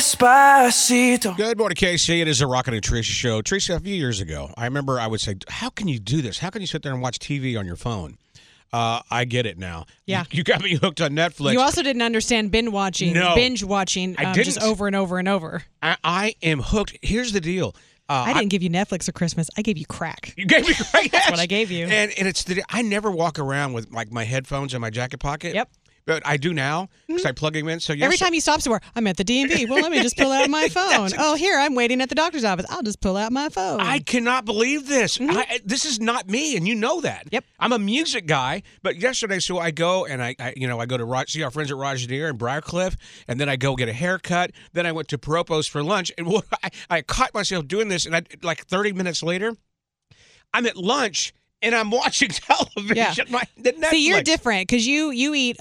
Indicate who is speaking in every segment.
Speaker 1: Despacito.
Speaker 2: Good morning, KC. It is a Rocket and Tricia show. Tricia, a few years ago, I remember I would say, how can you do this? How can you sit there and watch TV on your phone? I get it now.
Speaker 3: Yeah.
Speaker 2: You got me hooked on Netflix.
Speaker 3: You also didn't understand binge watching
Speaker 2: I didn't.
Speaker 3: just over and over and over.
Speaker 2: I am hooked. Here's the deal.
Speaker 3: I didn't give you Netflix for Christmas. I gave you crack.
Speaker 2: You gave me crack.
Speaker 3: That's what I gave you.
Speaker 2: And it's I never walk around with like my headphones in my jacket pocket.
Speaker 3: Yep.
Speaker 2: But I do now because I plug them in. So
Speaker 3: Every time you stop somewhere, I'm at the DMV. Well, let me just pull out my phone. Oh, here, I'm waiting at the doctor's office. I'll just pull out my phone.
Speaker 2: I cannot believe this. This is not me, and you know that.
Speaker 3: Yep.
Speaker 2: I'm a music guy, but yesterday, so I go and I go to see our friends at Rajneer and Briarcliff, and then I go get a haircut. Then I went to Propos for lunch, and I caught myself doing this, and like 30 minutes later, I'm at lunch. And I'm watching television.
Speaker 3: Yeah. See, you're different because you eat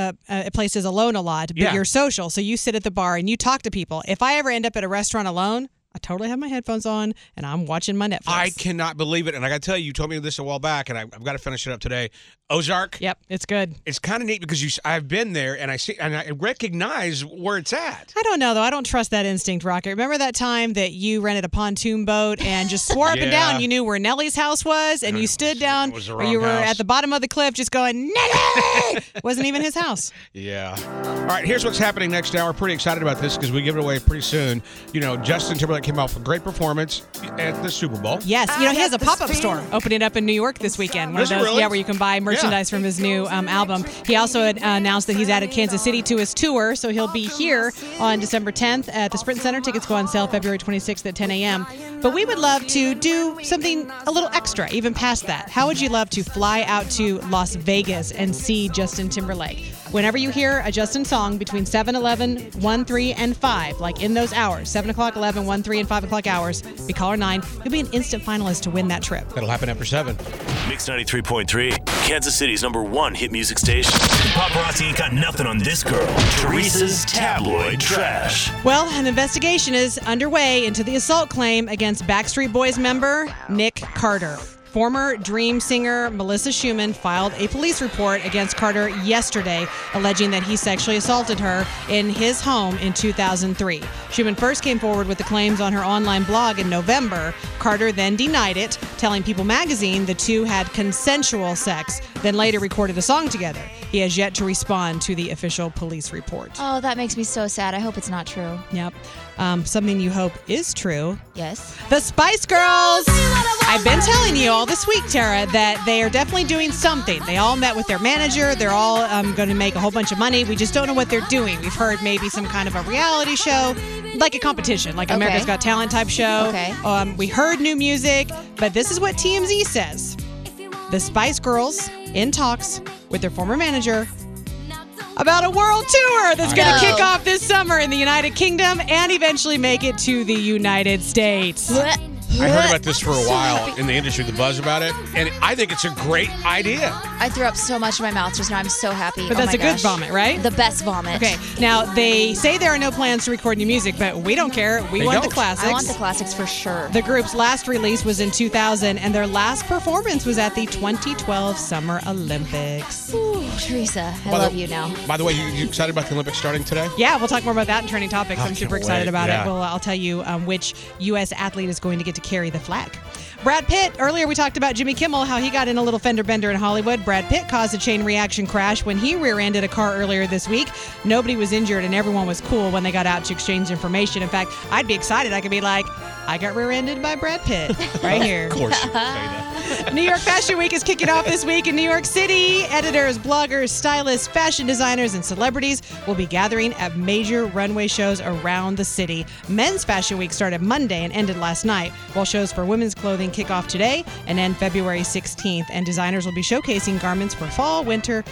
Speaker 3: at places alone a lot, but you're social. So you sit at the bar and you talk to people. If I ever end up at a restaurant alone, I totally have my headphones on and I'm watching my Netflix.
Speaker 2: I cannot believe it. And I got to tell you, you told me this a while back, and I've got to finish it up today. Ozark.
Speaker 3: Yep, it's good.
Speaker 2: It's kind of neat because I've been there and I recognize where it's at.
Speaker 3: I don't know, though. I don't trust that instinct, Rocket. Remember that time that you rented a pontoon boat and just swore up and down you knew where Nellie's house was, and you stood down or you were at the bottom of the cliff just going, Nellie! Wasn't even his house.
Speaker 2: Yeah. All right, here's what's happening next hour. Pretty excited about this because we give it away pretty soon. Justin Timberlake came off a great performance at the Super Bowl.
Speaker 3: Yes. He has a pop-up store opening up in New York this weekend. One of those, where you can buy merchandise from his new album. He also announced that he's added Kansas City to his tour, so he'll be here on December 10th at the Sprint Center. Tickets go on sale February 26th at 10 a.m. But we would love to do something a little extra, even past that. How would you love to fly out to Las Vegas and see Justin Timberlake? Whenever you hear a Justin song between 7, 11, 1, 3, and 5, like in those hours, 7 o'clock, 11, 1, 3, and 5 o'clock hours, be caller 9. You'll be an instant finalist to win that trip.
Speaker 2: That'll happen after 7.
Speaker 4: Mix 93.3, Kansas City's #1 hit music station. Paparazzi ain't got nothing on this girl. Teresa's tabloid trash.
Speaker 3: Well, an investigation is underway into the assault claim against Backstreet Boys member Nick Carter. Former Dream singer Melissa Schumann filed a police report against Carter yesterday, alleging that he sexually assaulted her in his home in 2003. Schumann first came forward with the claims on her online blog in November. Carter then denied it, telling People magazine the two had consensual sex, then later recorded a song together. He has yet to respond to the official police report.
Speaker 5: Oh, that makes me so sad. I hope it's not true.
Speaker 3: Yep. Something you hope is true.
Speaker 5: Yes.
Speaker 3: The Spice Girls! I've been telling you all this week, Tara, that they are definitely doing something. They all met with their manager. They're all going to make a whole bunch of money. We just don't know what they're doing. We've heard maybe some kind of a reality show, like a competition, like America's Got Talent type show.
Speaker 5: Okay.
Speaker 3: We heard new music, but this is what TMZ says. The Spice Girls in talks with their former manager about a world tour that's going to kick off this summer in the United Kingdom and eventually make it to the United States.
Speaker 2: I heard about this for a while in the industry, the buzz about it, and I think it's a great idea.
Speaker 5: I threw up so much in my mouth just now. I'm so happy.
Speaker 3: But that's a good vomit, right?
Speaker 5: The best vomit.
Speaker 3: Okay, now they say there are no plans to record new music, but we don't care. We want the classics.
Speaker 5: I want the classics for sure.
Speaker 3: The group's last release was in 2000, and their last performance was at the 2012 Summer Olympics.
Speaker 5: Ooh, Teresa, I love you now.
Speaker 2: By the way, you excited about the Olympics starting today?
Speaker 3: Yeah, we'll talk more about that in Trending Topics. I'm super excited about it.
Speaker 2: Yeah.
Speaker 3: Well, I'll tell you which U.S. athlete is going to get to carry the flag. Brad Pitt, earlier we talked about Jimmy Kimmel, how he got in a little fender bender in Hollywood. Brad Pitt caused a chain reaction crash when he rear-ended a car earlier this week. Nobody was injured and everyone was cool when they got out to exchange information. In fact, I'd be excited. I could be like, I got rear-ended by Brad Pitt right here.
Speaker 2: Of course. Say that.
Speaker 3: New York Fashion Week is kicking off this week in New York City. Editors, bloggers, stylists, fashion designers, and celebrities will be gathering at major runway shows around the city. Men's Fashion Week started Monday and ended last night, while shows for women's clothing kick off today and end February 16th. And designers will be showcasing garments for fall/winter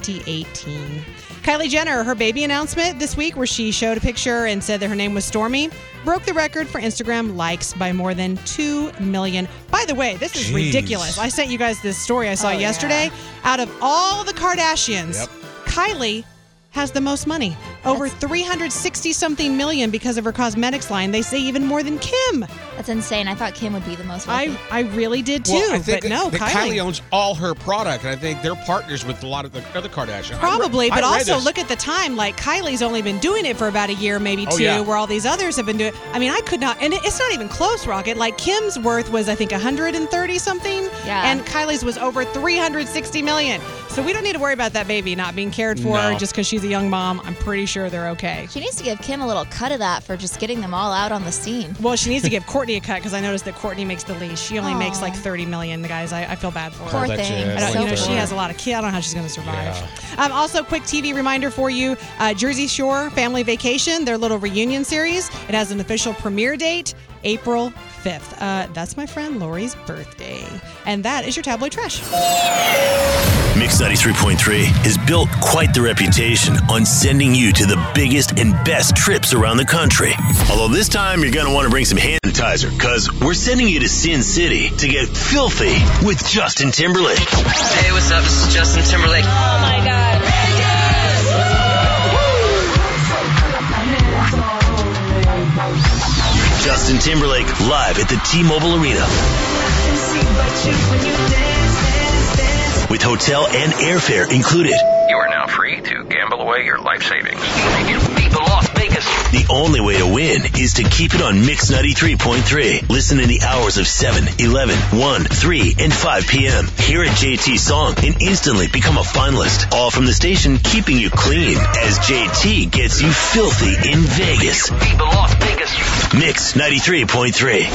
Speaker 3: 2018. Kylie Jenner, her baby announcement this week, where she showed a picture and said that her name was Stormy, broke the record for Instagram likes by more than 2 million. By the way, this is ridiculous. I sent you guys this story I saw yesterday. Out of all the Kardashians, Kylie has the most money. Over 360-something million because of her cosmetics line. They say even more than Kim.
Speaker 5: That's insane. I thought Kim would be the most wealthy.
Speaker 3: I really did too,
Speaker 2: Well, I think
Speaker 3: but no,
Speaker 2: that Kylie owns all her product, and I think they're partners with a lot of the other Kardashians.
Speaker 3: Probably, but
Speaker 2: I read
Speaker 3: also
Speaker 2: this.
Speaker 3: look at the time. Like, Kylie's only been doing it for about a year, maybe two,
Speaker 2: yeah.
Speaker 3: where all these others have been doing it. I mean, I could not, and it's not even close, Rocket. Like, Kim's worth was, I think, 130 something,
Speaker 5: Yeah.
Speaker 3: and Kylie's was over 360 million. So we don't need to worry about that baby not being cared for
Speaker 2: No.
Speaker 3: just because she's a young mom. I'm pretty sure they're okay.
Speaker 5: She needs to give Kim a little cut of that for just getting them all out on the scene.
Speaker 3: Well, she needs to give Courtney a cut because I noticed that Courtney makes the least. She only makes
Speaker 5: Aw.
Speaker 3: like 30 million, guys. I feel bad for her.
Speaker 5: Poor
Speaker 2: that's
Speaker 5: thing.
Speaker 2: it.
Speaker 3: I don't,
Speaker 5: So
Speaker 3: you know, she
Speaker 5: poor.
Speaker 3: has a lot of kids. I don't know how she's going to survive. Also, quick TV reminder for you. Jersey Shore Family Vacation, their little reunion series. It has an official premiere date, April 5th. That's my friend Lori's birthday. And that is your tabloid trash.
Speaker 4: Mix 93.3 has built quite the reputation on sending you to the biggest and best trips around the country. Although this time you're going to want to bring some hand sanitizer, because we're sending you to Sin City to get filthy with Justin Timberlake.
Speaker 1: Hey, what's up? This is Justin Timberlake.
Speaker 6: Oh my God.
Speaker 4: Justin Timberlake live at the T-Mobile Arena with hotel and airfare included.
Speaker 7: You are now free to gamble away your life savings. You beat the Las Vegas.
Speaker 4: The only way to win is to keep it on Mix 93.3. Listen in the hours of 7, 11, 1, 3, and 5 p.m. Hear a JT song and instantly become a finalist. All from the station keeping you clean as JT gets you filthy in Vegas.
Speaker 7: Beat the Las Vegas.
Speaker 4: Mix 93.3.